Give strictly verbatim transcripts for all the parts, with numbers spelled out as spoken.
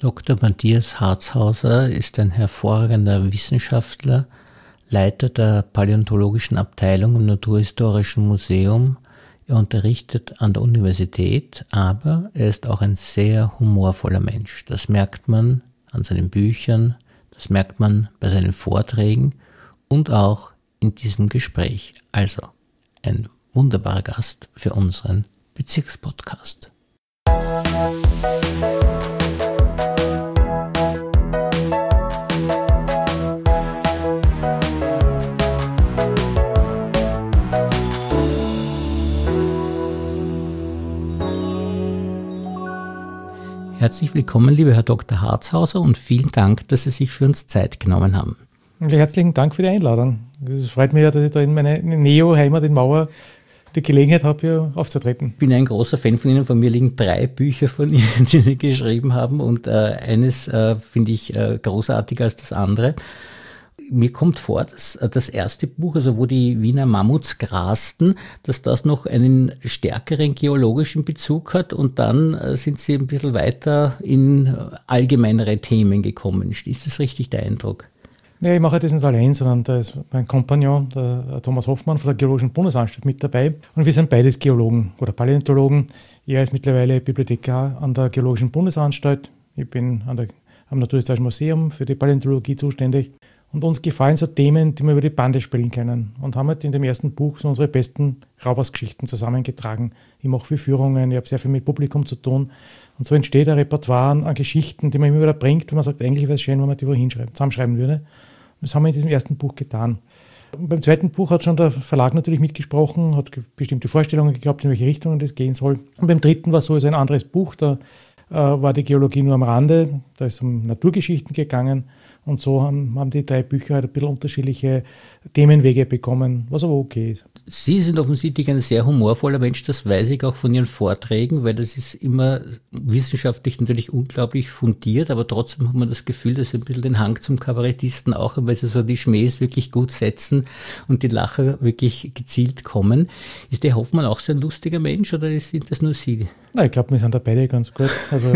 Doktor Matthias Harzhauser ist ein hervorragender Wissenschaftler, Leiter der Paläontologischen Abteilung im Naturhistorischen Museum. Er unterrichtet an der Universität, aber er ist auch ein sehr humorvoller Mensch. Das merkt man an seinen Büchern, das merkt man bei seinen Vorträgen und auch in diesem Gespräch. Also ein wunderbarer Gast für unseren Bezirkspodcast. Herzlich willkommen, lieber Herr Doktor Harzhauser, und vielen Dank, dass Sie sich für uns Zeit genommen haben. Herzlichen Dank für die Einladung. Es freut mich ja, dass ich da in meiner Neo-Heimat in Mauer die Gelegenheit habe, hier aufzutreten. Ich bin ein großer Fan von Ihnen. Von mir liegen drei Bücher von Ihnen, die Sie geschrieben haben, und äh, eines äh, finde ich äh, großartiger als das andere. Mir kommt vor, dass das erste Buch, also wo die Wiener Mammuts grasten, dass das noch einen stärkeren geologischen Bezug hat, und dann sind Sie ein bisschen weiter in allgemeinere Themen gekommen. Ist das richtig der Eindruck? Nee, ich mache das nicht allein, sondern da ist mein Kompagnon, der Thomas Hoffmann von der Geologischen Bundesanstalt, mit dabei. Und wir sind beides Geologen oder Paläontologen. Er ist mittlerweile Bibliothekar an der Geologischen Bundesanstalt. Ich bin an der, am Naturhistorischen Museum für die Paläontologie zuständig. Und uns gefallen so Themen, die wir über die Bande spielen können. Und haben halt in dem ersten Buch so unsere besten Raubersgeschichten zusammengetragen. Ich mache viel Führungen, ich habe sehr viel mit Publikum zu tun. Und so entsteht ein Repertoire an Geschichten, die man immer wieder bringt, und man sagt, eigentlich wäre es schön, wenn man die wo hinschreiben, zusammenschreiben würde. Und das haben wir in diesem ersten Buch getan. Und beim zweiten Buch hat schon der Verlag natürlich mitgesprochen, hat bestimmte Vorstellungen gehabt, in welche Richtung das gehen soll. Und beim dritten war so ein anderes Buch, da äh, war die Geologie nur am Rande, da ist es um Naturgeschichten gegangen. Und so haben, haben die drei Bücher halt ein bisschen unterschiedliche Themenwege bekommen, was aber okay ist. Sie sind offensichtlich ein sehr humorvoller Mensch, das weiß ich auch von Ihren Vorträgen, weil das ist immer wissenschaftlich natürlich unglaublich fundiert, aber trotzdem hat man das Gefühl, dass Sie ein bisschen den Hang zum Kabarettisten auch haben, weil Sie so die Schmähs wirklich gut setzen und die Lacher wirklich gezielt kommen. Ist der Hoffmann auch so ein lustiger Mensch, oder sind das nur Sie? Na, ich glaube, wir sind da beide ganz gut. Also,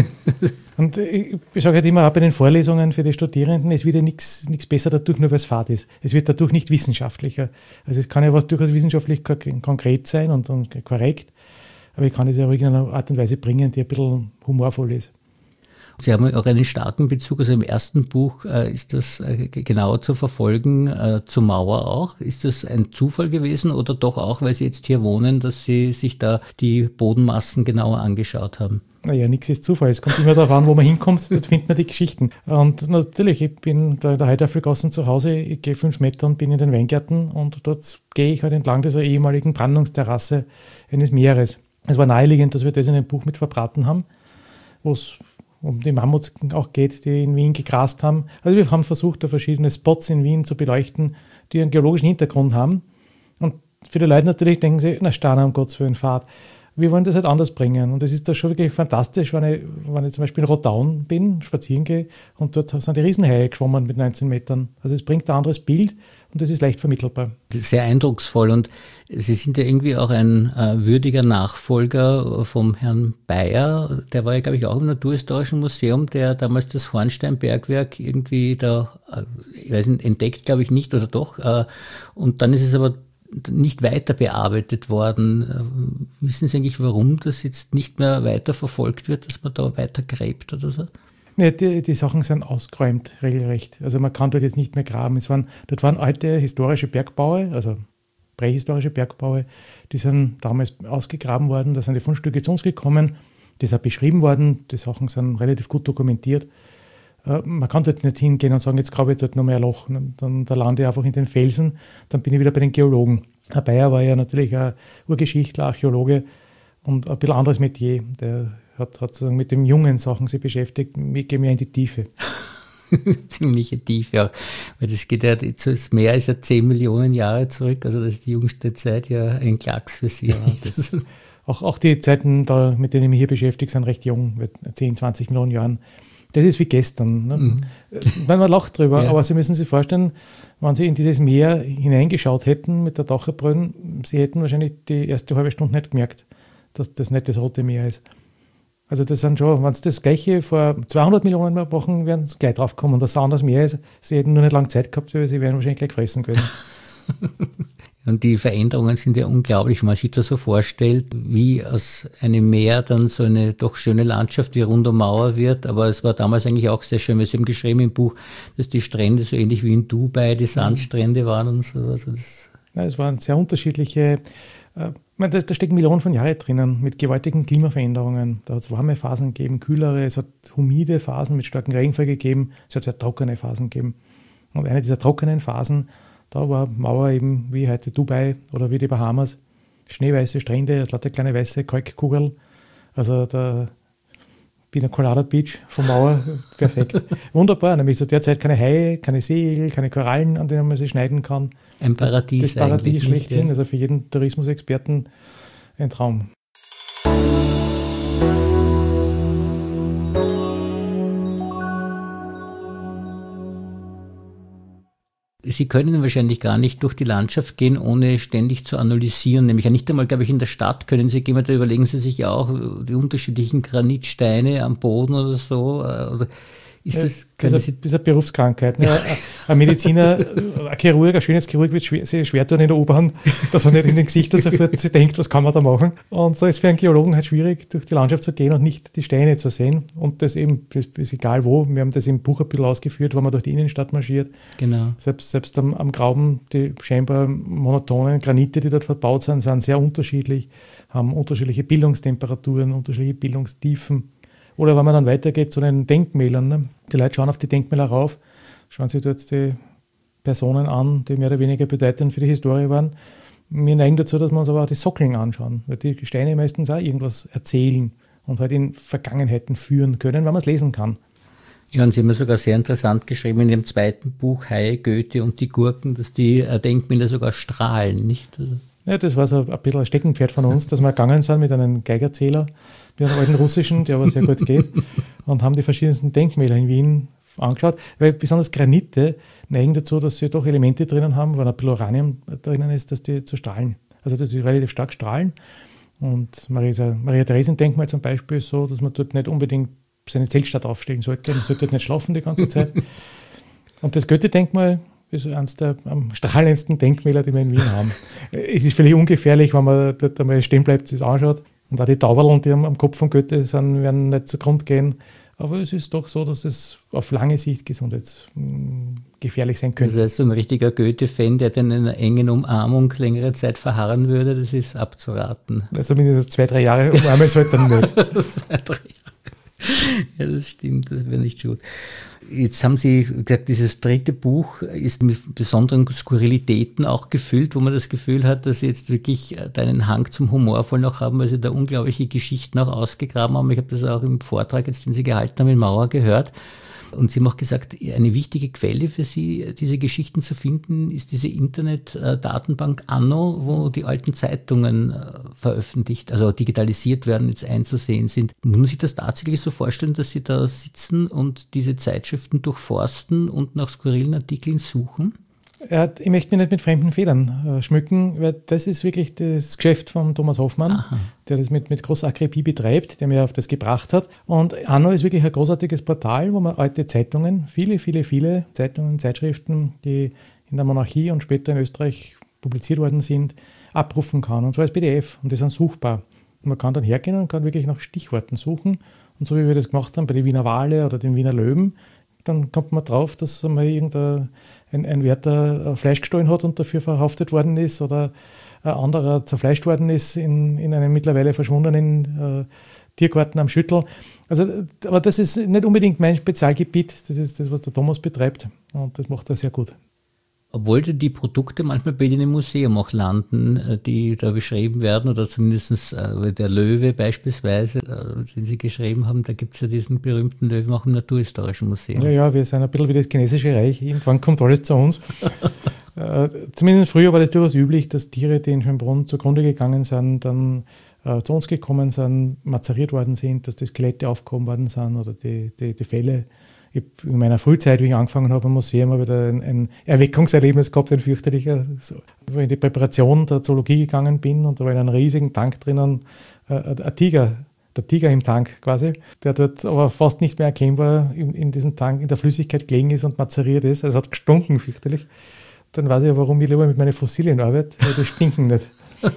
und ich, ich sage halt immer, auch bei den Vorlesungen für die Studierenden, es wird ja nichts besser dadurch, nur weil es fad ist. Es wird dadurch nicht wissenschaftlicher. Also es kann ja was durchaus wissenschaftlich konkret sein und, und korrekt, aber ich kann es ja ruhig in einer Art und Weise bringen, die ein bisschen humorvoll ist. Sie haben auch einen starken Bezug, also im ersten Buch äh, ist das äh, genau zu verfolgen, äh, zur Mauer auch. Ist das ein Zufall gewesen oder doch auch, weil Sie jetzt hier wohnen, dass Sie sich da die Bodenmassen genauer angeschaut haben? Naja, nichts ist Zufall. Es kommt immer darauf an, wo man hinkommt, dort findet man die Geschichten. Und natürlich, ich bin da in der Heidaffelgassen zu Hause, ich gehe fünf Meter und bin in den Weingärten, und dort gehe ich halt entlang dieser ehemaligen Brandungsterrasse eines Meeres. Es war naheliegend, dass wir das in einem Buch mit verbraten haben, wo es um die Mammuts auch geht, die in Wien gegrast haben. Also wir haben versucht, da verschiedene Spots in Wien zu beleuchten, die einen geologischen Hintergrund haben. Und viele Leute natürlich denken sich, na, Steiner, um Gottes Willen, Fahrt. Wir wollen das halt anders bringen. Und es ist da schon wirklich fantastisch, wenn ich, wenn ich zum Beispiel in Rodaun bin, spazieren gehe, und dort sind die Riesenhaie geschwommen mit neunzehn Metern. Also es bringt ein anderes Bild, und das ist leicht vermittelbar. Das ist sehr eindrucksvoll, und Sie sind ja irgendwie auch ein äh, würdiger Nachfolger vom Herrn Bayer. Der war ja, glaube ich, auch im Naturhistorischen Museum, der damals das Hornsteinbergwerk irgendwie da, äh, ich weiß nicht, entdeckt, glaube ich nicht, oder doch. Äh, und dann ist es aber nicht weiter bearbeitet worden. Äh, wissen Sie eigentlich, warum das jetzt nicht mehr weiter verfolgt wird, dass man da weiter gräbt oder so? Nee, die, die Sachen sind ausgeräumt, regelrecht. Also man kann dort jetzt nicht mehr graben. Es waren, dort waren alte historische Bergbaue, also prähistorische Bergbaue, die sind damals ausgegraben worden, da sind die Fundstücke zu uns gekommen, das ist beschrieben worden, die Sachen sind relativ gut dokumentiert. Äh, man kann dort nicht hingehen und sagen, jetzt grabe ich dort noch mehr ein Loch, dann da lande ich einfach in den Felsen, dann bin ich wieder bei den Geologen. Herr Bayer war ja natürlich ein Urgeschichtler, Archäologe und ein bisschen anderes Metier, der hat, hat sozusagen mit den jungen Sachen sich beschäftigt, wir gehen mehr in die Tiefe. Ziemliche Tiefe auch, weil das geht ja, das Meer ist ja zehn Millionen Jahre zurück, also das ist die jüngste Zeit ja ein Klacks für Sie. Ja, das, auch, auch die Zeiten, da, mit denen ich mich hier beschäftige, sind recht jung, zehn, zwanzig Millionen Jahren. Das ist wie gestern. Ne? Mhm. Man lacht drüber, ja. Aber Sie müssen sich vorstellen, wenn Sie in dieses Meer hineingeschaut hätten mit der Taucherbrille, Sie hätten wahrscheinlich die erste halbe Stunde nicht gemerkt, dass das nicht das Rote Meer ist. Also das sind schon, wenn sie das Gleiche vor zweihundert Millionen Mal machen, werden sie gleich drauf kommen, dass es anders mehr ist. Sie hätten nur nicht lange Zeit gehabt, weil sie werden wahrscheinlich gleich fressen können. Und die Veränderungen sind ja unglaublich, wenn man sich das so vorstellt, wie aus einem Meer dann so eine doch schöne Landschaft wie rund um Mauer wird. Aber es war damals eigentlich auch sehr schön, weil Sie haben geschrieben im Buch, dass die Strände so ähnlich wie in Dubai, die Sandstrände waren und so. Also das ja, es waren sehr unterschiedliche, äh, da, da stecken Millionen von Jahren drinnen mit gewaltigen Klimaveränderungen. Da hat es warme Phasen gegeben, kühlere, es hat humide Phasen mit starkem Regenfall gegeben, es hat sehr trockene Phasen gegeben. Und eine dieser trockenen Phasen, da war Mauer eben wie heute Dubai oder wie die Bahamas. Schneeweiße Strände, es lauter kleine weiße Kalkkugel. Also der Pina Colada Beach von Mauer, perfekt. Wunderbar, nämlich zu der Zeit keine Haie, keine Seeigel, keine Korallen, an denen man sie schneiden kann. Ein Paradies. Das, das Paradies schlechthin, ja. Also für jeden Tourismusexperten ein Traum. Sie können wahrscheinlich gar nicht durch die Landschaft gehen, ohne ständig zu analysieren. Nämlich ja nicht einmal, glaube ich, in der Stadt können Sie gehen, da überlegen Sie sich ja auch die unterschiedlichen Granitsteine am Boden oder so. Oder ist das, das, ist, eine, das ist eine Berufskrankheit. Ne? Ein Mediziner, ein Chirurg, ein Schönheitschirurg wird schwer, sehr schwer tun in der U-Bahn, dass er nicht in den Gesichtern sofort sich denkt, was kann man da machen. Und so ist für einen Geologen halt schwierig, durch die Landschaft zu gehen und nicht die Steine zu sehen. Und das eben, das ist egal wo, wir haben das im Buch ein bisschen ausgeführt, wenn man durch die Innenstadt marschiert. Genau. Selbst, selbst am, am Graben, die scheinbar monotonen Granite, die dort verbaut sind, sind sehr unterschiedlich, haben unterschiedliche Bildungstemperaturen, unterschiedliche Bildungstiefen. Oder wenn man dann weitergeht zu den Denkmälern, ne? Die Leute schauen auf die Denkmäler rauf, schauen sich dort die Personen an, die mehr oder weniger bedeutend für die Historie waren. Wir neigen dazu, dass wir uns aber auch die Sockeln anschauen, weil die Steine meistens auch irgendwas erzählen und halt in Vergangenheiten führen können, wenn man es lesen kann. Ja, und Sie haben ja sogar sehr interessant geschrieben in dem zweiten Buch, Haie, Goethe und die Gurken, dass die Denkmäler sogar strahlen, nicht? Also ja, das war so ein bisschen ein Steckenpferd von uns, dass wir gegangen sind mit einem Geigerzähler, mit einem alten russischen, der aber sehr gut geht, und haben die verschiedensten Denkmäler in Wien angeschaut, weil besonders Granite neigen dazu, dass sie doch Elemente drinnen haben, weil ein bisschen Uranium drinnen ist, dass die zu strahlen. Also dass die relativ stark strahlen. Und Maria, Maria Theresien-Denkmal zum Beispiel ist so, dass man dort nicht unbedingt seine Zeltstadt aufstellen sollte. Man sollte dort nicht schlafen die ganze Zeit. Und das Goethe-Denkmal ist eines der am strahlendsten Denkmäler, die wir in Wien haben. Es ist völlig ungefährlich, wenn man dort einmal stehen bleibt, sich anschaut. Und auch die Tauberln, die am, am Kopf von Goethe sind, werden nicht zugrunde gehen. Aber es ist doch so, dass es auf lange Sicht gesundheitsgefährlich sein könnte. Das heißt, so ein richtiger Goethe-Fan, der dann in einer engen Umarmung längere Zeit verharren würde, das ist abzuraten. Also mindestens zwei, drei Jahre umarmen sollte dann nicht. zwei, drei Jahre. Ja, das stimmt, das wäre nicht gut. Jetzt haben Sie gesagt, dieses dritte Buch ist mit besonderen Skurrilitäten auch gefüllt, wo man das Gefühl hat, dass Sie jetzt wirklich einen Hang zum Humorvollen auch haben, weil Sie da unglaubliche Geschichten auch ausgegraben haben. Ich habe das auch im Vortrag, jetzt, den Sie gehalten haben in Mauer, gehört. Und Sie haben auch gesagt, eine wichtige Quelle für Sie, diese Geschichten zu finden, ist diese Internet-Datenbank Anno, wo die alten Zeitungen veröffentlicht, also digitalisiert werden, jetzt einzusehen sind. Muss man sich das tatsächlich so vorstellen, dass Sie da sitzen und diese Zeitschriften durchforsten und nach skurrilen Artikeln suchen? Ja, ich möchte mich nicht mit fremden Federn äh, schmücken, weil das ist wirklich das Geschäft von Thomas Hoffmann, Aha. der das mit, mit großer Akribie betreibt, der mir auf das gebracht hat. Und Anno ist wirklich ein großartiges Portal, wo man alte Zeitungen, viele, viele, viele Zeitungen, Zeitschriften, die in der Monarchie und später in Österreich publiziert worden sind, abrufen kann. Und zwar als P D F. Und die sind suchbar. Und man kann dann hergehen und kann wirklich nach Stichworten suchen. Und so wie wir das gemacht haben bei den Wiener Wale oder den Wiener Löwen, dann kommt man drauf, dass mal irgendein ein, ein Wärter Fleisch gestohlen hat und dafür verhaftet worden ist oder ein anderer zerfleischt worden ist in, in einem mittlerweile verschwundenen äh, Tiergarten am Schüttel. Also, aber das ist nicht unbedingt mein Spezialgebiet, das ist das, was der Thomas betreibt und das macht er sehr gut. Obwohl die Produkte manchmal bei Ihnen im Museum auch landen, die da beschrieben werden, oder zumindest der Löwe beispielsweise, den Sie geschrieben haben, da gibt es ja diesen berühmten Löwen auch im Naturhistorischen Museum. Ja, ja, wir sind ein bisschen wie das chinesische Reich, irgendwann kommt alles zu uns. äh, zumindest früher war das durchaus üblich, dass Tiere, die in Schönbrunn zugrunde gegangen sind, dann äh, zu uns gekommen sind, mazeriert worden sind, dass die Skelette aufgehoben worden sind oder die, die, die Felle. Ich, in meiner Frühzeit, wie ich angefangen habe im Museum, habe ich da ein, ein Erweckungserlebnis gehabt, ein fürchterlicher, so, wo ich in die Präparation der Zoologie gegangen bin und da war in einem riesigen Tank drinnen äh, ein Tiger der Tiger im Tank quasi, der dort aber fast nicht mehr erkennbar in, in diesem Tank, in der Flüssigkeit gelegen ist und mazeriert ist. Also es hat gestunken fürchterlich. Dann weiß ich ja, warum ich lieber mit meinen Fossilien arbeite, weil die stinken nicht.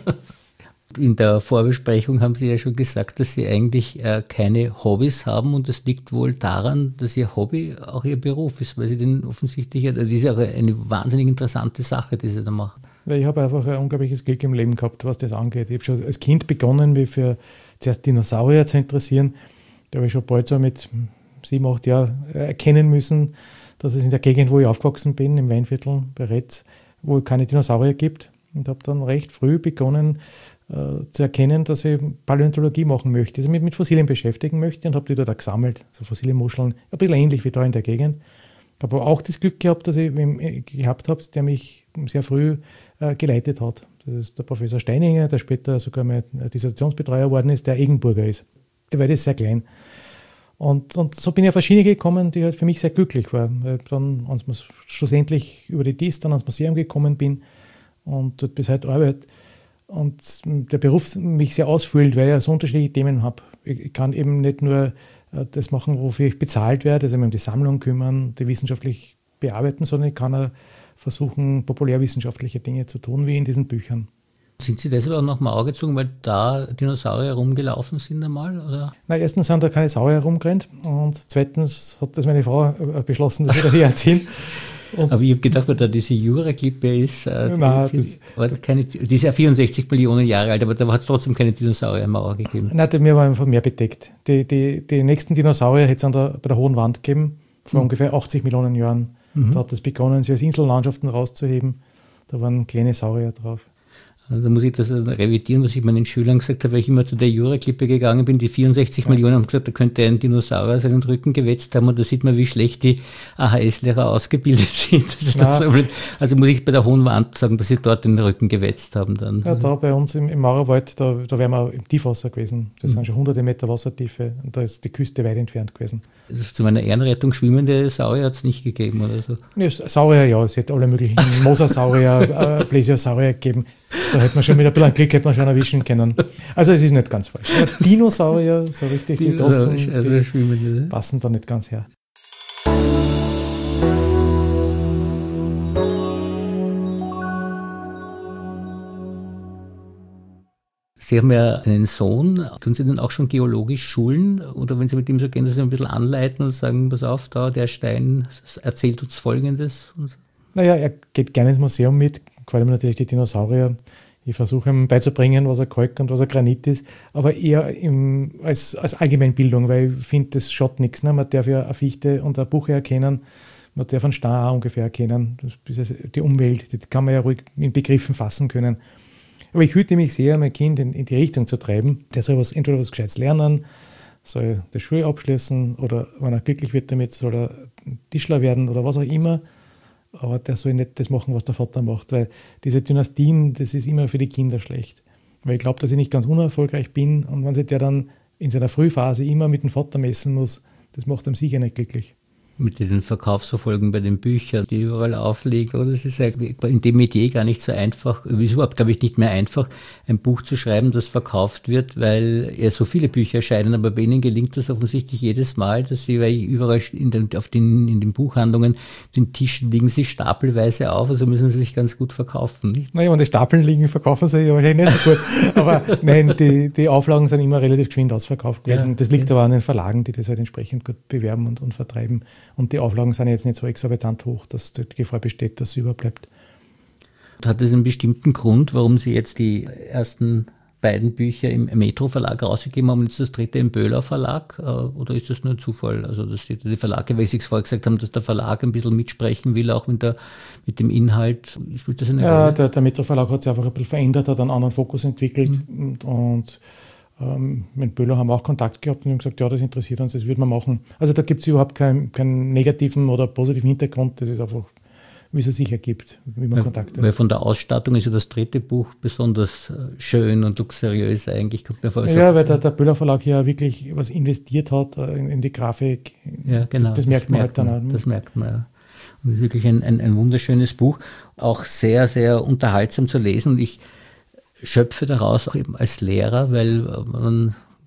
In der Vorbesprechung haben Sie ja schon gesagt, dass Sie eigentlich äh, keine Hobbys haben und das liegt wohl daran, dass Ihr Hobby auch Ihr Beruf ist, weil Sie den offensichtlich, das ist ja auch eine wahnsinnig interessante Sache, die Sie da machen. Weil ich habe einfach ein unglaubliches Glück im Leben gehabt, was das angeht. Ich habe schon als Kind begonnen, mich für zuerst Dinosaurier zu interessieren. Da habe ich schon bald so mit sieben, acht Jahren erkennen müssen, dass es in der Gegend, wo ich aufgewachsen bin, im Weinviertel bei Retz, wo es keine Dinosaurier gibt. Und habe dann recht früh begonnen äh, zu erkennen, dass ich Paläontologie machen möchte, also mich mit Fossilien beschäftigen möchte und habe die dort auch gesammelt, so Fossilienmuscheln, ein bisschen ähnlich wie da in der Gegend. Ich habe aber auch das Glück gehabt, dass ich wen gehabt habe, der mich sehr früh äh, geleitet hat. Das ist der Professor Steininger, der später sogar mein Dissertationsbetreuer geworden ist, der Eggenburger ist. Der war das sehr klein. Und, und so bin ich auf verschiedene gekommen, die halt für mich sehr glücklich waren. Weil dann, als ich schlussendlich über die D I S dann ans Museum gekommen bin und dort bis heute arbeite und der Beruf mich sehr ausfüllt, weil ich so unterschiedliche Themen habe. Ich kann eben nicht nur das machen, wofür ich bezahlt werde, also um die Sammlung kümmern, die wissenschaftlich bearbeiten, sondern ich kann auch versuchen, populärwissenschaftliche Dinge zu tun, wie in diesen Büchern. Sind Sie deshalb auch noch mal Auge gezogen, weil da Dinosaurier rumgelaufen sind einmal? Oder? Na, erstens sind da keine Saurier herumgerannt und zweitens hat das meine Frau beschlossen, dass wir da herziehen. Und aber ich habe gedacht, weil da diese Jura-Klippe ist, äh, nein, die, das, keine, die ist ja vierundsechzig Millionen Jahre alt, aber da hat es trotzdem keine Dinosauriermauer gegeben. Nein, mir war einfach mehr bedeckt. Die, die, die nächsten Dinosaurier hätte es bei der Hohen Wand gegeben, vor mhm. ungefähr achtzig Millionen Jahren. Mhm. Da hat es begonnen, sie als Insellandschaften rauszuheben. Da waren kleine Saurier drauf. Also da muss ich das revidieren, was ich meinen Schülern gesagt habe, weil ich immer zu der Jura-Klippe gegangen bin. Die vierundsechzig ja. Millionen haben gesagt, da könnte ein Dinosaurier seinen Rücken gewetzt haben und da sieht man, wie schlecht die A H S-Lehrer ausgebildet sind. Das so, also muss ich bei der Hohen Wand sagen, dass sie dort den Rücken gewetzt haben. Dann. Ja, da bei uns im, im Maurerwald, da, da wären wir im Tiefwasser gewesen. Das mhm. sind schon hunderte Meter Wassertiefe und da ist die Küste weit entfernt gewesen. Also zu meiner Ehrenrettung schwimmende Saurier hat es nicht gegeben oder so? Nee, Saurier, ja, es hätte alle möglichen Mosasaurier, äh, Plesiosaurier gegeben. Da hätte man schon mit ein bisschen Glück hätte man schon erwischen können. Also es ist nicht ganz falsch. Aber Dinosaurier, so richtig die großen, also die passen da nicht ganz her. Sie haben ja einen Sohn. Tun Sie denn auch schon geologisch schulen? Oder wenn Sie mit ihm so gehen, dass Sie ein bisschen anleiten und sagen, pass auf, da der Stein erzählt uns Folgendes? Und so? Naja, er geht gerne ins Museum mit, vor allem natürlich die Dinosaurier. Ich versuche ihm beizubringen, was er Kalk und was er Granit ist, aber eher im, als, als Allgemeinbildung, weil ich finde, das schaut nichts. Ne? Man darf ja eine Fichte und eine Buche erkennen, man darf einen Stein auch ungefähr erkennen. Das ist die Umwelt, die kann man ja ruhig in Begriffen fassen können. Aber ich hüte mich sehr, mein Kind in, in die Richtung zu treiben. Der soll was, entweder was Gescheites lernen, soll die Schule abschließen oder wenn er glücklich wird damit, soll er Tischler werden oder was auch immer. Aber der soll nicht das machen, was der Vater macht, weil diese Dynastien, das ist immer für die Kinder schlecht. Weil ich glaube, dass ich nicht ganz unerfolgreich bin und wenn sich der dann in seiner Frühphase immer mit dem Vater messen muss, das macht ihm sicher nicht glücklich. Mit den Verkaufserfolgen bei den Büchern, die überall aufliegen. Oder es ist eigentlich in dem Metier gar nicht so einfach, es ist überhaupt, glaube ich, nicht mehr einfach, ein Buch zu schreiben, das verkauft wird, weil ja so viele Bücher erscheinen, aber bei Ihnen gelingt das offensichtlich jedes Mal, dass Sie, weil überall in den, auf den, in den Buchhandlungen, den Tischen liegen Sie stapelweise auf, also müssen Sie sich ganz gut verkaufen. Nicht? Naja, wenn die Stapeln liegen, verkaufen sie ja wahrscheinlich nicht so gut. Aber nein, die, die Auflagen sind immer relativ geschwind ausverkauft gewesen. Ja, das liegt ja. aber an den Verlagen, die das halt entsprechend gut bewerben und, und vertreiben. Und die Auflagen sind jetzt nicht so exorbitant hoch, dass die Gefahr besteht, dass es überbleibt. Hat es einen bestimmten Grund, warum Sie jetzt die ersten beiden Bücher im Metro Verlag rausgegeben haben und jetzt das dritte im Böhler Verlag? Oder ist das nur ein Zufall? Also, dass die, die Verlage, weil Sie es vorher gesagt haben, dass der Verlag ein bisschen mitsprechen will, auch mit, der, mit dem Inhalt. Spielt das eine ja, Rolle? Der, der Metro Verlag hat sich einfach ein bisschen verändert, hat einen anderen Fokus entwickelt mhm. und, und Ähm, mit Böhler haben wir auch Kontakt gehabt und haben gesagt, ja, das interessiert uns, das würden wir machen. Also da gibt es überhaupt keinen, keinen negativen oder positiven Hintergrund, das ist einfach, wie es sich ergibt, wie man weil, Kontakt hat. Weil von der Ausstattung ist ja das dritte Buch besonders schön und luxuriös eigentlich. Kommt mir vor, ja, so, weil der, der Böhler Verlag hier wirklich was investiert hat in, in die Grafik. Ja, genau. Das, das merkt das man halt dann man, auch. Das merkt man, ja. Und es ist wirklich ein, ein, ein wunderschönes Buch, auch sehr, sehr unterhaltsam zu lesen und ich schöpfe daraus auch eben als Lehrer, weil man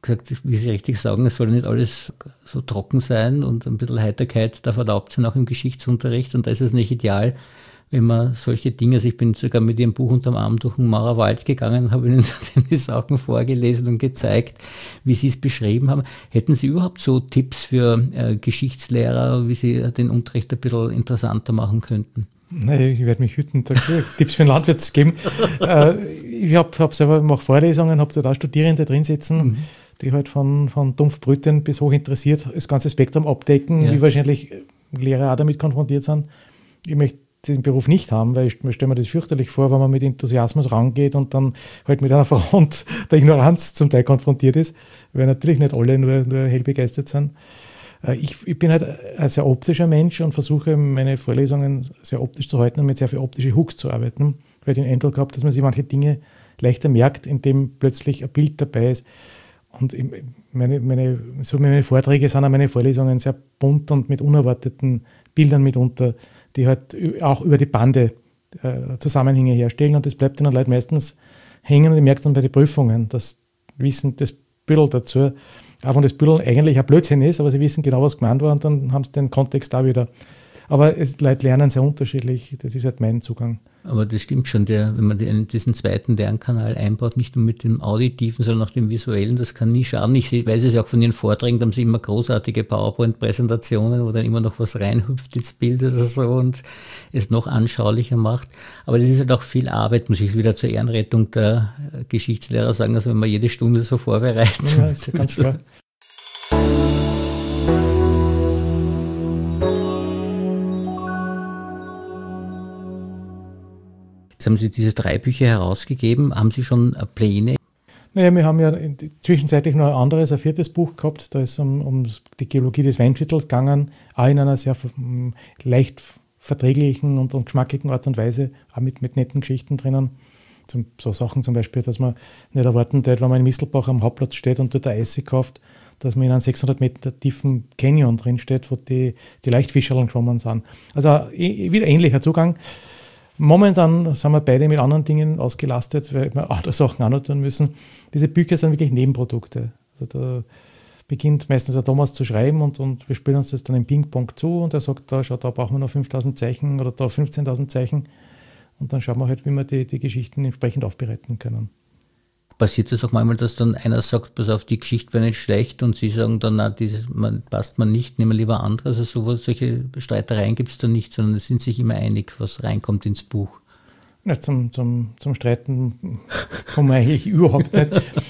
gesagt, wie Sie richtig sagen, es soll nicht alles so trocken sein und ein bisschen Heiterkeit darf erlaubt sein, auch im Geschichtsunterricht. Und da ist es nicht ideal, wenn man solche Dinge, also ich bin sogar mit Ihrem Buch unterm Arm durch den Maurer Wald gegangen, habe Ihnen die Sachen vorgelesen und gezeigt, wie Sie es beschrieben haben. Hätten Sie überhaupt so Tipps für äh, Geschichtslehrer, wie Sie den Unterricht ein bisschen interessanter machen könnten? Nein, ich werde mich hüten, da Tipps für den Landwirt zu geben. äh, ich habe hab selber mache Vorlesungen, habe da Studierende drin sitzen, mhm. die halt von, von Dumpfbrütern bis hoch interessiert das ganze Spektrum abdecken, ja. wie wahrscheinlich Lehrer auch damit konfrontiert sind. Ich möchte den Beruf nicht haben, weil ich, ich stelle mir das fürchterlich vor, wenn man mit Enthusiasmus rangeht und dann halt mit einer Front der Ignoranz zum Teil konfrontiert ist, weil natürlich nicht alle nur, nur hell begeistert sind. Ich, ich bin halt ein sehr optischer Mensch und versuche, meine Vorlesungen sehr optisch zu halten und mit sehr viel optische Hooks zu arbeiten, weil ich den Eindruck habe, dass man sich manche Dinge leichter merkt, indem plötzlich ein Bild dabei ist. Und meine, meine, so meine Vorträge sind auch meine Vorlesungen sehr bunt und mit unerwarteten Bildern mitunter, die halt auch über die Bande äh, Zusammenhänge herstellen. Und das bleibt dann halt meistens hängen und ich merke dann bei den Prüfungen, das Wissen, das Büdel dazu, auch wenn das Büdel eigentlich ein Blödsinn ist, aber sie wissen genau, was gemeint war und dann haben sie den Kontext da wieder. Aber es, Leute lernen sehr unterschiedlich, das ist halt mein Zugang. Aber das stimmt schon, der, wenn man den, diesen zweiten Lernkanal einbaut, nicht nur mit dem Auditiven, sondern auch dem Visuellen, das kann nie schaden. Ich weiß es ja auch von Ihren Vorträgen, da haben Sie immer großartige PowerPoint-Präsentationen, wo dann immer noch was reinhüpft ins Bild oder so und es noch anschaulicher macht. Aber das ist halt auch viel Arbeit, muss ich wieder zur Ehrenrettung der Geschichtslehrer sagen, also wenn man jede Stunde so vorbereitet. Ja, ist ja ganz klar. Jetzt haben Sie diese drei Bücher herausgegeben. Haben Sie schon Pläne? Naja, wir haben ja zwischenzeitlich noch ein anderes, ein viertes Buch gehabt. Da ist es um, um die Geologie des Weinviertels gegangen, auch in einer sehr leicht verträglichen und, und geschmackigen Art und Weise, auch mit, mit netten Geschichten drinnen. Zum, so Sachen zum Beispiel, dass man nicht erwarten darf, wenn man in Mistelbach am Hauptplatz steht und dort ein Eis kauft, dass man in einem sechshundert Meter tiefen Canyon drin steht, wo die, die Leichtfischerln geschwommen sind. Also wieder ähnlicher Zugang. Momentan sind wir beide mit anderen Dingen ausgelastet, weil wir andere Sachen auch noch tun müssen. Diese Bücher sind wirklich Nebenprodukte. Also da beginnt meistens der Thomas zu schreiben und, und wir spielen uns das dann im Ping-Pong zu und er sagt, da, schau, da brauchen wir noch fünftausend Zeichen oder da fünfzehntausend Zeichen. Und dann schauen wir halt, wie wir die, die Geschichten entsprechend aufbereiten können. Passiert es auch manchmal, dass dann einer sagt, pass auf, die Geschichte wäre nicht schlecht und Sie sagen dann, na, dieses man, passt man nicht, nehmen wir lieber andere. Also sowas, solche Streitereien gibt es da nicht, sondern es sind sich immer einig, was reinkommt ins Buch. Ja, zum, zum, zum Streiten kommen wir eigentlich überhaupt nicht.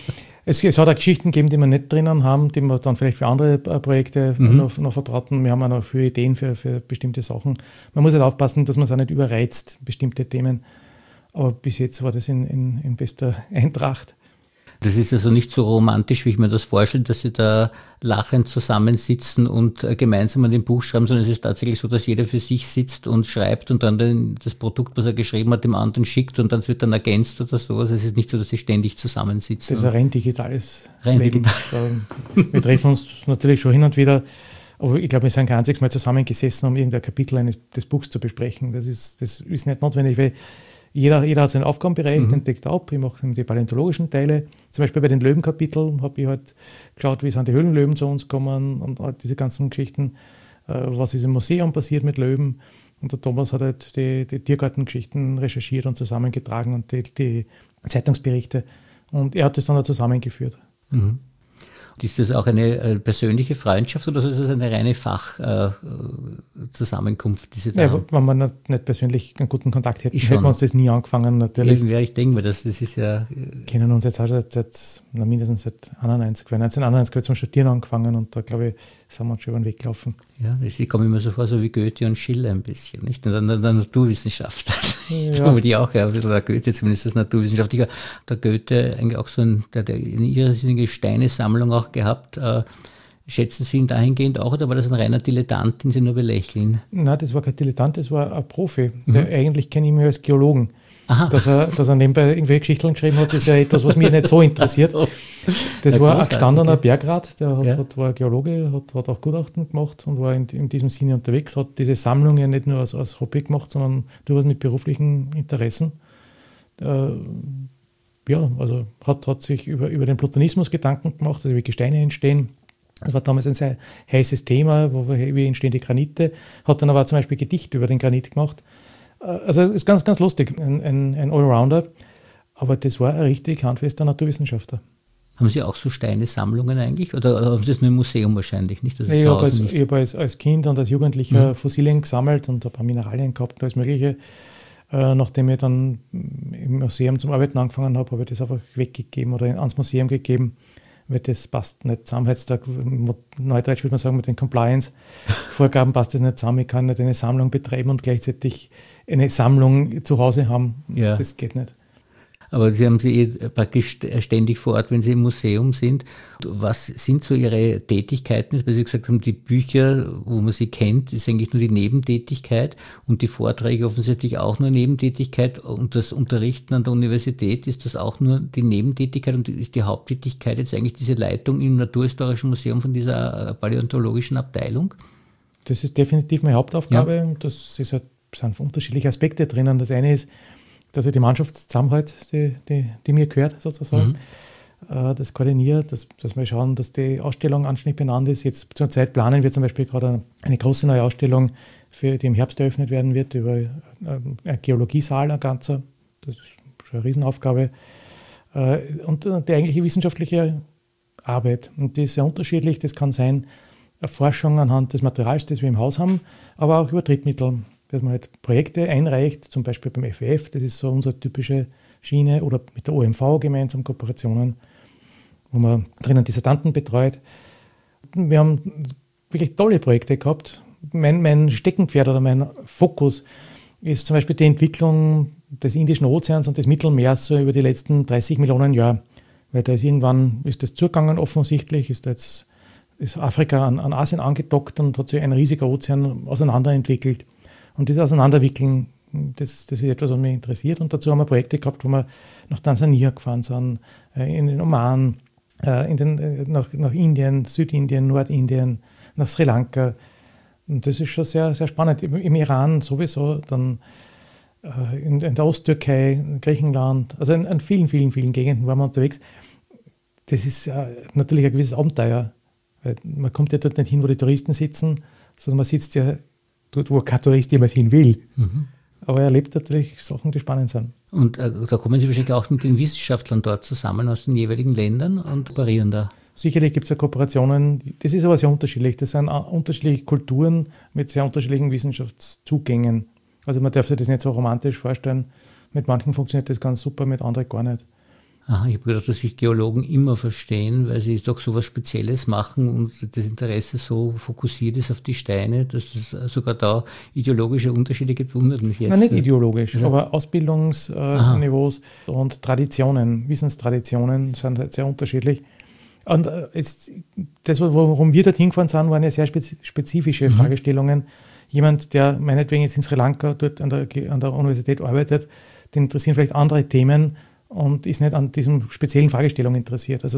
Es, es hat auch Geschichten gegeben, die wir nicht drinnen haben, die wir dann vielleicht für andere Projekte mhm. noch, noch verbraten. Wir haben auch noch viele Ideen für, für bestimmte Sachen. Man muss halt aufpassen, dass man es auch nicht überreizt, bestimmte Themen. Aber bis jetzt war das in, in, in bester Eintracht. Das ist also nicht so romantisch, wie ich mir das vorstelle, dass Sie da lachend zusammensitzen und äh, gemeinsam an dem Buch schreiben, sondern es ist tatsächlich so, dass jeder für sich sitzt und schreibt und dann den, das Produkt, was er geschrieben hat, dem anderen schickt und dann wird dann ergänzt oder so. Also es ist nicht so, dass Sie ständig zusammensitzen. Das ist ein rein digitales rein Leben. Digital. Da, wir treffen uns natürlich schon hin und wieder, aber ich glaube, wir sind kein einziges Mal zusammengesessen, um irgendein Kapitel eines, des Buchs zu besprechen. Das ist, das ist nicht notwendig, weil Jeder, jeder hat seinen Aufgabenbereich, mhm. den deckt er ab. Ich mache die paläontologischen Teile. Zum Beispiel bei den Löwenkapiteln habe ich halt geschaut, wie sind die Höhlenlöwen zu uns gekommen und halt diese ganzen Geschichten, was ist im Museum passiert mit Löwen. Und der Thomas hat halt die, die Tiergartengeschichten recherchiert und zusammengetragen und die, die Zeitungsberichte. Und er hat das dann auch zusammengeführt. Mhm. Ist das auch eine äh, persönliche Freundschaft oder ist das eine reine Fachzusammenkunft? Äh, ja, wenn wir nicht, nicht persönlich einen guten Kontakt hätten, hätten wir uns das nie angefangen. Natürlich. Irgendwie, ich denke mir, das, das ist ja... Wir kennen uns jetzt auch seit, seit na, mindestens seit einundneunzig, weil neunzehnhunderteinundneunzig haben wir zum Studieren angefangen und da, glaube ich, sind wir uns schon über den Weg gelaufen. Ja, ich komme immer so vor, so wie Goethe und Schiller ein bisschen, nicht? Und dann der Naturwissenschaft. Ja. Aber die auch, ja, ein bisschen der Goethe, zumindest das Naturwissenschaftlicher. Der Goethe eigentlich auch so ein, der, der eine irrsinnige Steinesammlung auch gehabt. Äh, schätzen Sie ihn dahingehend auch oder war das ein reiner Dilettant, den Sie nur belächeln? Nein, das war kein Dilettant, das war ein Profi. Mhm. Der, eigentlich kenne ich ihn als Geologen. Aha. Dass er, dass er nebenbei irgendwelche Geschichten geschrieben hat, ist ja etwas, was mich nicht so interessiert. So. Das ja, war ein gestandener okay. Bergrat, der hat, ja. hat, war Geologe, hat, hat auch Gutachten gemacht und war in, in diesem Sinne unterwegs, hat diese Sammlungen nicht nur als, als Hobby gemacht, sondern durchaus mit beruflichen Interessen. Äh, ja, also hat, hat sich über, über den Plutonismus Gedanken gemacht, also wie Gesteine entstehen. Das war damals ein sehr heißes Thema, wo wir, wie entstehen die Granite. Hat dann aber zum Beispiel Gedichte über den Granit gemacht. Also es ist ganz, ganz lustig, ein, ein, ein Allrounder. Aber das war ein richtig handfester Naturwissenschaftler. Haben Sie auch so Steinesammlungen eigentlich? Oder haben Sie es nur im Museum wahrscheinlich? Nicht, dass ich habe als, hab als, als Kind und als Jugendlicher mhm. Fossilien gesammelt und ein paar Mineralien gehabt, alles Mögliche. Äh, nachdem ich dann im Museum zum Arbeiten angefangen habe, habe ich das einfach weggegeben oder ans Museum gegeben, weil das passt nicht zusammen. Heutzutage, neudeutsch würde man sagen, mit den Compliance-Vorgaben passt das nicht zusammen. Ich kann nicht eine Sammlung betreiben und gleichzeitig eine Sammlung zu Hause haben. Ja. Das geht nicht. Aber Sie haben sie eh praktisch ständig vor Ort, wenn Sie im Museum sind. Was sind so Ihre Tätigkeiten? Weil Sie gesagt haben, die Bücher, wo man sie kennt, ist eigentlich nur die Nebentätigkeit und die Vorträge offensichtlich auch nur Nebentätigkeit und das Unterrichten an der Universität, ist das auch nur die Nebentätigkeit und ist die Haupttätigkeit jetzt eigentlich diese Leitung im Naturhistorischen Museum von dieser paläontologischen Abteilung? Das ist definitiv meine Hauptaufgabe. Ja. Das ist halt, sind unterschiedliche Aspekte drinnen. Das eine ist, dass ich die Mannschaftszusammenhalt, die, die, die mir gehört sozusagen, mhm. äh, das koordiniert, dass, dass wir schauen, dass die Ausstellung anständig benannt ist. Jetzt zur Zeit planen wir zum Beispiel gerade eine große neue Ausstellung, für die im Herbst eröffnet werden wird, über äh, einen Geologiesaal, ein ganzer. Das ist schon eine Riesenaufgabe. Äh, und äh, die eigentliche wissenschaftliche Arbeit. Und die ist sehr unterschiedlich. Das kann sein, Forschung anhand des Materials, das wir im Haus haben, aber auch über Drittmittel. Dass man halt Projekte einreicht, zum Beispiel beim F W F, das ist so unsere typische Schiene, oder mit der O M V gemeinsam Kooperationen, wo man drinnen Dissertanten betreut. Wir haben wirklich tolle Projekte gehabt. Mein, mein Steckenpferd oder mein Fokus ist zum Beispiel die Entwicklung des Indischen Ozeans und des Mittelmeers so über die letzten dreißig Millionen Jahre. Weil da ist irgendwann ist das zugegangen offensichtlich, ist jetzt ist Afrika an, an Asien angedockt und hat sich ein riesiger Ozean auseinanderentwickelt. Und das Auseinanderwickeln, das, das ist etwas, was mich interessiert. Und dazu haben wir Projekte gehabt, wo wir nach Tansania gefahren sind, in den Oman, in den, nach, nach Indien, Südindien, Nordindien, nach Sri Lanka. Und das ist schon sehr, sehr spannend. Im, im Iran sowieso, dann in, in der Osttürkei, in Griechenland, also in, in vielen, vielen, vielen Gegenden waren wir unterwegs. Das ist natürlich ein gewisses Abenteuer. Weil man kommt ja dort nicht hin, wo die Touristen sitzen, sondern man sitzt ja dort, wo kein Tourist jemals hin will. Mhm. Aber er erlebt natürlich Sachen, die spannend sind. Und äh, da kommen Sie wahrscheinlich auch mit den Wissenschaftlern dort zusammen aus den jeweiligen Ländern und operieren da? Sicherlich gibt es ja Kooperationen, das ist aber sehr unterschiedlich. Das sind unterschiedliche Kulturen mit sehr unterschiedlichen Wissenschaftszugängen. Also man darf sich das nicht so romantisch vorstellen. Mit manchen funktioniert das ganz super, mit anderen gar nicht. Aha, ich habe gedacht, dass sich Geologen immer verstehen, weil sie doch so was Spezielles machen und das Interesse so fokussiert ist auf die Steine, dass es sogar da ideologische Unterschiede gibt, wundert mich jetzt. Nein, nicht ideologisch, also, aber Ausbildungsniveaus äh, und Traditionen, Wissenstraditionen sind halt sehr unterschiedlich. Und äh, jetzt, das, worum wir dort hingefahren sind, waren ja sehr spezifische mhm. Fragestellungen. Jemand, der meinetwegen jetzt in Sri Lanka dort an der, an der Universität arbeitet, den interessieren vielleicht andere Themen und ist nicht an diesen speziellen Fragestellungen interessiert. Also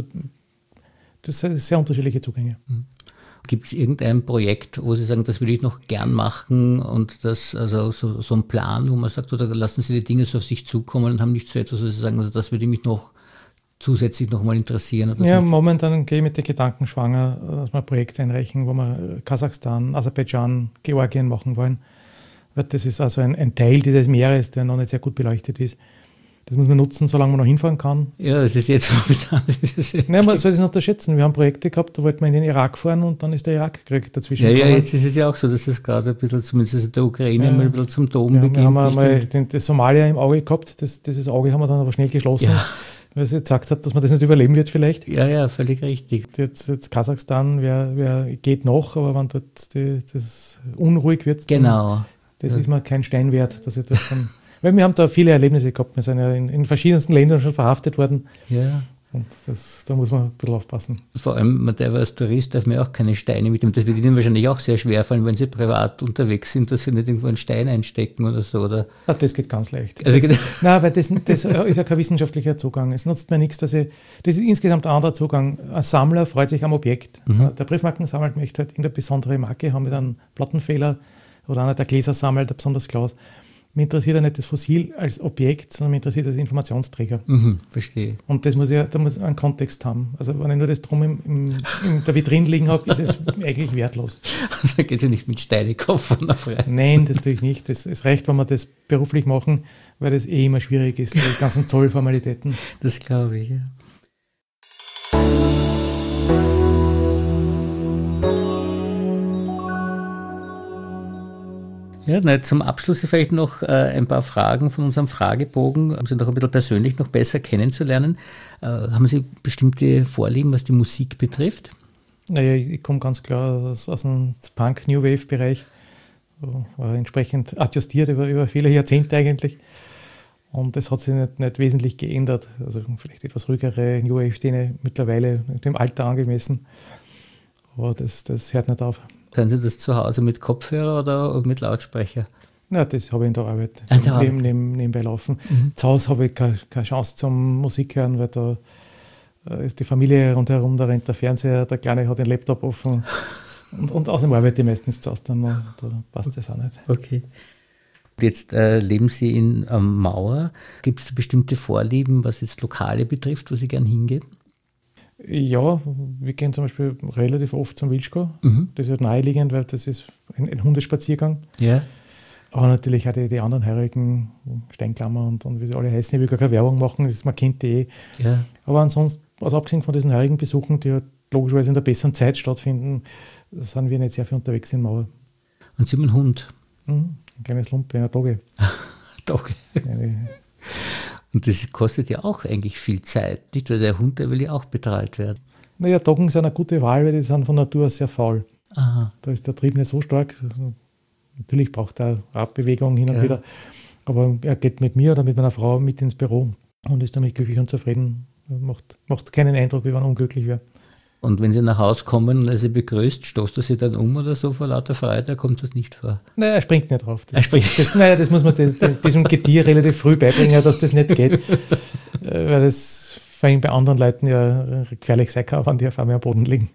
das sind sehr unterschiedliche Zugänge. Gibt es irgendein Projekt, wo Sie sagen, das würde ich noch gern machen und das, also so, so ein Plan, wo man sagt, oder lassen Sie die Dinge so auf sich zukommen und haben nicht so etwas, wo Sie sagen, also das würde mich noch zusätzlich nochmal interessieren? Oder ja, momentan gehe ich mit den Gedanken schwanger, dass wir ein Projekt einreichen, wo wir Kasachstan, Aserbaidschan, Georgien machen wollen. Das ist also ein, ein Teil dieses Meeres, der noch nicht sehr gut beleuchtet ist. Das muss man nutzen, solange man noch hinfahren kann. Ja, das ist jetzt momentan. Nein, man soll das nicht unterschätzen. Wir haben Projekte gehabt, da wollten wir in den Irak fahren und dann ist der Irakkrieg dazwischen ja, gekommen. Ja, jetzt ist es ja auch so, dass es gerade ein bisschen, zumindest in der Ukraine, ja, mal ein bisschen zum Toben ja, beginnt. Wir haben einmal den, das Somalia im Auge gehabt, das, dieses Auge haben wir dann aber schnell geschlossen, ja. weil es gesagt hat, dass man das nicht überleben wird vielleicht. Ja, ja, völlig richtig. Jetzt, jetzt Kasachstan wer, wer geht noch, aber wenn dort die, das unruhig wird, genau. dann, das ja. ist mir kein Stein wert, dass ich dort dann... Weil wir haben da viele Erlebnisse gehabt. Wir sind ja in, in verschiedensten Ländern schon verhaftet worden. Ja. Und das, da muss man ein bisschen aufpassen. Vor allem, man darf als Tourist darf man auch keine Steine mitnehmen. Das wird Ihnen wahrscheinlich auch sehr schwer fallen, wenn Sie privat unterwegs sind, dass Sie nicht irgendwo einen Stein einstecken oder so. Oder? Ja, das geht ganz leicht. Also das, nein, weil das, das ist ja kein wissenschaftlicher Zugang. Es nutzt mir nichts, dass ich, das ist insgesamt ein anderer Zugang. Ein Sammler freut sich am Objekt. Mhm. Der Briefmarkensammler möchte halt irgendeine besondere Marke haben mit einem Plattenfehler oder einer, der Gläser sammelt, ein besonderes Glas. mich interessiert ja nicht das Fossil als Objekt, sondern mich interessiert als Informationsträger. Mhm, verstehe. Und das muss ja, da muss einen Kontext haben. Also wenn ich nur das drum im, im, in der Vitrine liegen habe, ist es eigentlich wertlos. Also geht es ja nicht mit Steinekopf von der Freiheit. Nein, das tue ich nicht. Das, es reicht, wenn wir das beruflich machen, weil das eh immer schwierig ist, die ganzen Zollformalitäten. Das glaube ich, ja. Ja, na, zum Abschluss vielleicht noch äh, ein paar Fragen von unserem Fragebogen, um Sie noch ein bisschen persönlich noch besser kennenzulernen. Äh, haben Sie bestimmte Vorlieben, was die Musik betrifft? Naja, ich, ich komme ganz klar aus, aus dem Punk-New-Wave-Bereich, war entsprechend adjustiert über, über viele Jahrzehnte eigentlich. Und das hat sich nicht, nicht wesentlich geändert. Also vielleicht etwas ruhigere New Wave-Szene mittlerweile dem Alter angemessen. Aber das, das hört nicht auf. Hören Sie das zu Hause mit Kopfhörer oder mit Lautsprecher? Ja, das habe ich in der Arbeit ah, der neben, neben, nebenbei laufen. Mhm. Zu Hause habe ich keine, keine Chance zum Musik hören, weil da ist die Familie rundherum, da rennt der Fernseher, der Kleine hat den Laptop offen. Und, und außerdem arbeite ich meistens zu Hause, dann, da passt das auch nicht. Okay. Jetzt äh, leben Sie in ähm, Mauer. Gibt es bestimmte Vorlieben, was jetzt Lokale betrifft, wo Sie gern hingehen? Ja, wir gehen zum Beispiel relativ oft zum Wilschko. Mhm. Das ist halt naheliegend, weil das ist ein, ein Hundespaziergang. Ja. Aber natürlich auch die, die anderen heurigen Steinklammer und, und wie sie alle heißen. Ich will gar keine Werbung machen, das, man kennt die eh. Ja. Aber ansonsten, also abgesehen von diesen heurigen Besuchen, die halt logischerweise in der besseren Zeit stattfinden, sind wir nicht sehr viel unterwegs in Mauer. Und Sie haben einen Hund? Mhm, ein kleines Lump, eine Dogge. Dogge. Und das kostet ja auch eigentlich viel Zeit, nicht? Weil der Hund, der will ja auch betreut werden. Naja, Doggen sind eine gute Wahl, weil die sind von Natur aus sehr faul. Aha. Da ist der Trieb nicht so stark. Also, natürlich braucht er Abbewegung hin und ja. wieder. Aber er geht mit mir oder mit meiner Frau mit ins Büro und ist damit glücklich und zufrieden. Macht, macht keinen Eindruck, wie man unglücklich wäre. Und wenn Sie nach Hause kommen und er Sie begrüßt, stoßt er Sie dann um oder so vor lauter Freude? Da kommt das nicht vor? Nein, er springt nicht drauf. Das, er springt. Das, naja, das muss man das, das, diesem Getier relativ früh beibringen, dass das nicht geht. Weil das vor allem bei anderen Leuten ja gefährlich sein kann, wenn die auf einmal am Boden liegen.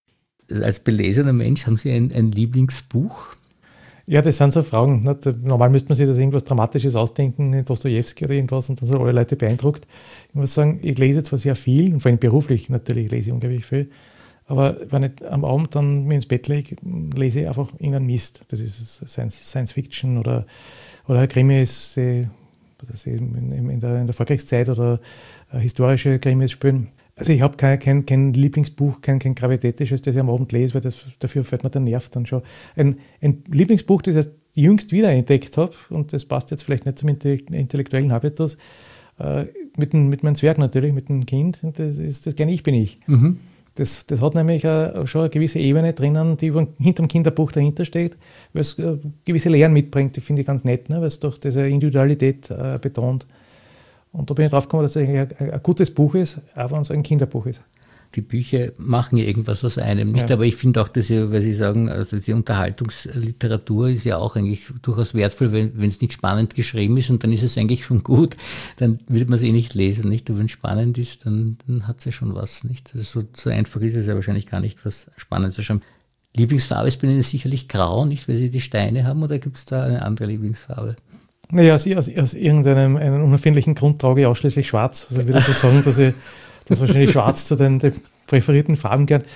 Als belesener Mensch, haben Sie ein, ein Lieblingsbuch? Ja, das sind so Fragen. Nicht? Normal müsste man sich das irgendwas Dramatisches ausdenken, in Dostojewski oder irgendwas, und dann sind alle Leute beeindruckt. Ich muss sagen, ich lese zwar sehr viel, und vor allem beruflich natürlich lese ich unglaublich viel, aber wenn ich am Abend dann mir ins Bett lege, lese ich einfach irgendeinen Mist. Das ist Science, Science Fiction oder, oder Krimis, die, die in, in, der, in der Vorkriegszeit oder historische Krimis spielen. Also ich habe kein, kein, kein Lieblingsbuch, kein, kein gravitätisches, das ich am Abend lese, weil das, dafür fällt mir der Nerv dann schon. Ein, ein Lieblingsbuch, das ich jüngst wiederentdeckt habe, und das passt jetzt vielleicht nicht zum intellektuellen Habitus, äh, mit, dem, mit meinem Zwerg natürlich, mit dem Kind, das ist das gerne Ich bin ich. Mhm. Das, das hat nämlich äh, schon eine gewisse Ebene drinnen, die über, hinterm Kinderbuch dahinter steht, weil es äh, gewisse Lehren mitbringt, die finde ich ganz nett, ne, weil es doch diese Individualität äh, betont. Und da bin ich drauf gekommen, dass es eigentlich ein, ein gutes Buch ist, auch wenn es ein Kinderbuch ist. Die Bücher machen ja irgendwas aus einem, nicht? Ja. Aber ich finde auch, dass Sie, weil Sie sagen, also die Unterhaltungsliteratur ist ja auch eigentlich durchaus wertvoll, wenn es nicht spannend geschrieben ist, und dann ist es eigentlich schon gut, dann wird man es eh nicht lesen, nicht? Aber wenn es spannend ist, dann, dann hat es ja schon was, nicht? Also so, so einfach ist es ja wahrscheinlich gar nicht, was spannend zu schreiben. Lieblingsfarbe ist bei Ihnen sicherlich grau, nicht? Weil Sie die Steine haben, oder gibt es da eine andere Lieblingsfarbe? Naja, aus, aus, aus irgendeinem einen unerfindlichen Grund trage ich ausschließlich schwarz. Also ich würde so sagen, dass ich das wahrscheinlich schwarz zu den, den präferierten Farben gehört.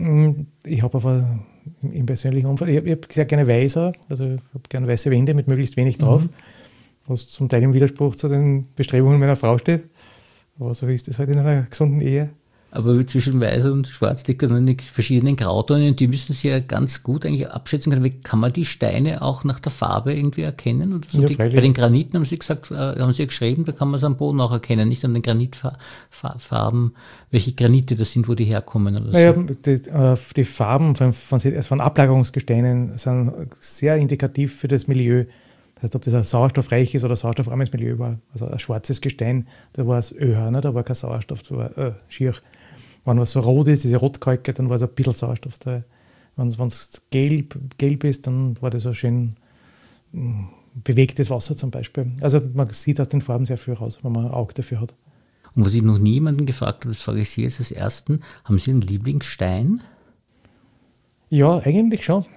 Ich habe aber im persönlichen Umfeld, ich habe hab sehr gerne weiß, also ich habe gerne weiße Wände mit möglichst wenig drauf, mhm. was zum Teil im Widerspruch zu den Bestrebungen meiner Frau steht. Aber so ist das halt in einer gesunden Ehe. Aber zwischen weiß und schwarz liegt dann die verschiedenen Grautöne, die müssen Sie ja ganz gut eigentlich abschätzen können. Wie kann man die Steine auch nach der Farbe irgendwie erkennen? Oder so? Ja, die, bei den Graniten haben Sie gesagt, äh, haben Sie ja geschrieben, da kann man es am Boden auch erkennen, nicht an den Granitfarben, welche Granite das sind, wo die herkommen. Oder naja, so. die, äh, die Farben von, von, von Ablagerungsgesteinen sind sehr indikativ für das Milieu. Das heißt, ob das ein sauerstoffreiches oder sauerstoffarmes Milieu war. Also ein schwarzes Gestein, da war es Öl, ne? Da war kein Sauerstoff, da war äh, schier. Wenn was so rot ist, diese Rotkalke, dann war es ein bisschen Sauerstoff da. Wenn es gelb, gelb ist, dann war das so schön mh, bewegtes Wasser zum Beispiel. Also man sieht aus den Farben sehr viel raus, wenn man ein Auge dafür hat. Und was ich noch nie jemanden gefragt habe, das frage ich Sie jetzt als Ersten, haben Sie einen Lieblingsstein? Ja, eigentlich schon.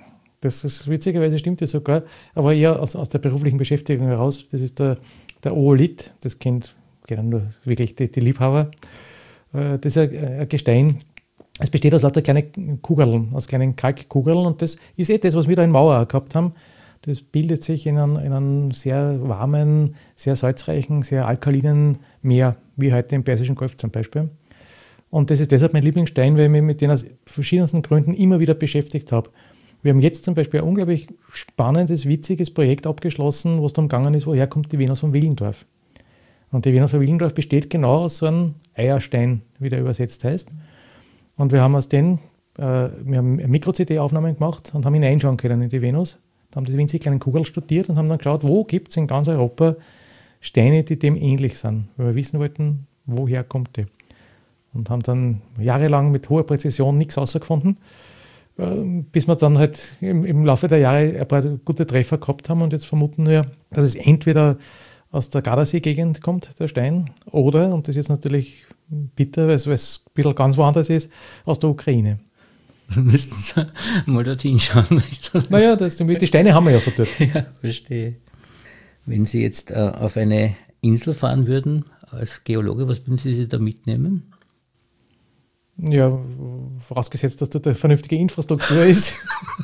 Das ist, witzigerweise stimmt das sogar, aber eher aus, aus der beruflichen Beschäftigung heraus. Das ist der, der Oolith, das kennt, kennen nur wirklich die, die Liebhaber. Das ist ein, ein Gestein. Es besteht aus lauter kleinen Kugeln, aus kleinen Kalkkugeln, und das ist eh das, was wir da in Mauer gehabt haben. Das bildet sich in einem, in einem sehr warmen, sehr salzreichen, sehr alkalinen Meer, wie heute im Persischen Golf zum Beispiel. Und das ist deshalb mein Lieblingsstein, weil ich mich mit denen aus verschiedensten Gründen immer wieder beschäftigt habe. Wir haben jetzt zum Beispiel ein unglaublich spannendes, witziges Projekt abgeschlossen, wo es darum gegangen ist, woher kommt die Venus von Willendorf. Und die Venus von Willendorf besteht genau aus so einem Eierstein, wie der übersetzt heißt. Und wir haben aus den, äh, wir haben Mikro-C D-Aufnahmen gemacht und haben ihn einschauen können in die Venus. Da haben diese winzig kleinen Kugeln studiert und haben dann geschaut, wo gibt es in ganz Europa Steine, die dem ähnlich sind, weil wir wissen wollten, woher kommt die. Und haben dann jahrelang mit hoher Präzision nichts herausgefunden, bis wir dann halt im, im Laufe der Jahre ein paar gute Treffer gehabt haben, und jetzt vermuten wir, dass es entweder aus der Gardasee-Gegend kommt, der Stein, oder, und das ist jetzt natürlich bitter, weil es, weil es ein bisschen ganz woanders ist, aus der Ukraine. Wir müssen mal dorthin schauen. Naja, das, die Steine haben wir ja von dort. Ja, verstehe. Wenn Sie jetzt äh, auf eine Insel fahren würden, als Geologe, was würden Sie sich da mitnehmen? Ja, vorausgesetzt, dass dort eine vernünftige Infrastruktur ist.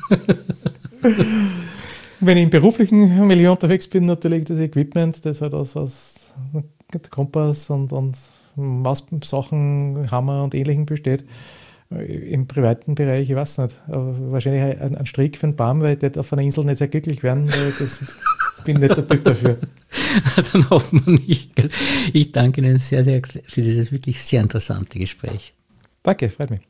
Wenn ich im beruflichen Milieu unterwegs bin, natürlich das Equipment, das halt aus, aus Kompass und, und Maßsachen, Hammer und Ähnlichem besteht. Im privaten Bereich, ich weiß nicht, aber wahrscheinlich ein, ein Strick für einen Baum, weil ich auf einer Insel nicht sehr glücklich werden, weil das bin nicht der Typ dafür. Dann hoffen wir nicht. Ich danke Ihnen sehr, sehr für dieses wirklich sehr interessante Gespräch. Danke, freut mich.